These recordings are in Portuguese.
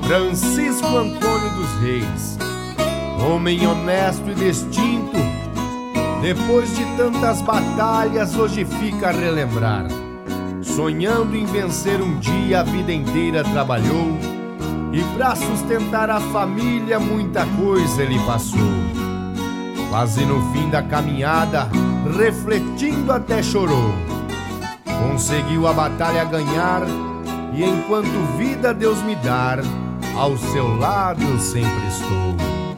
Francisco Antônio dos Reis, homem honesto e distinto, depois de tantas batalhas hoje fica a relembrar. Sonhando em vencer um dia, a vida inteira trabalhou, e pra sustentar a família muita coisa ele passou. Quase no fim da caminhada, refletindo até chorou. Conseguiu a batalha ganhar, e enquanto vida Deus me dar, ao seu lado eu sempre estou.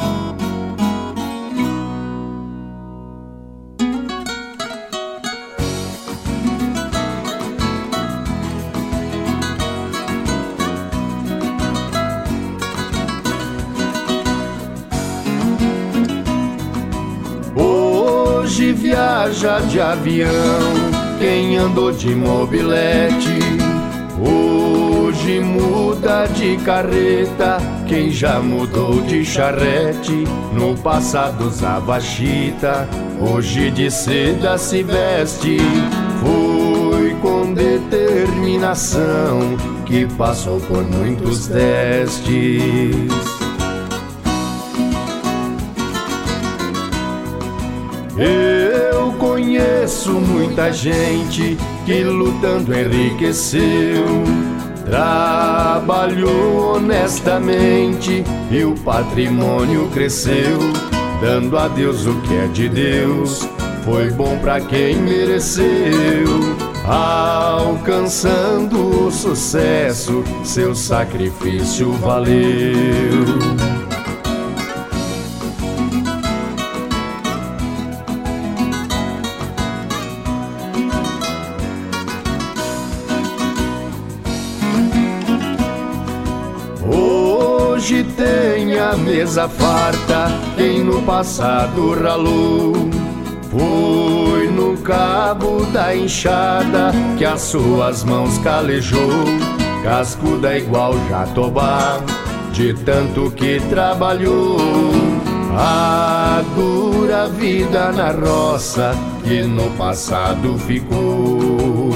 Hoje viaja de avião quem andou de mobilete. Hoje muda de carreta quem já mudou de charrete. No passado usava chita, hoje de seda se veste. Foi com determinação que passou por muitos testes. Eu conheço muita gente que lutando enriqueceu, trabalhou honestamente e o patrimônio cresceu. Dando a Deus o que é de Deus, foi bom pra quem mereceu. Alcançando o sucesso, seu sacrifício valeu. Hoje tem a mesa farta quem no passado ralou. Foi no cabo da enxada que as suas mãos calejou. Cascuda igual jatobá, de tanto que trabalhou. A dura vida na roça que no passado ficou.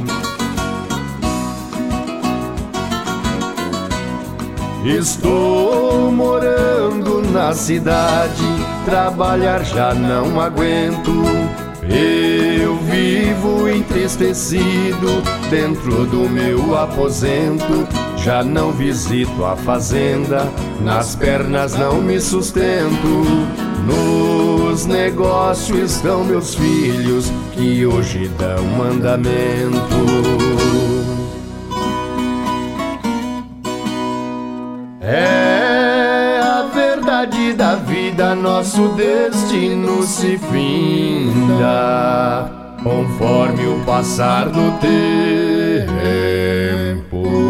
Estou morando na cidade, trabalhar já não aguento. Eu vivo entristecido dentro do meu aposento. Já não visito a fazenda, nas pernas não me sustento. Nos negócios estão meus filhos que hoje dão mandamento. É a verdade da vida, nosso destino se finda conforme o passar do tempo.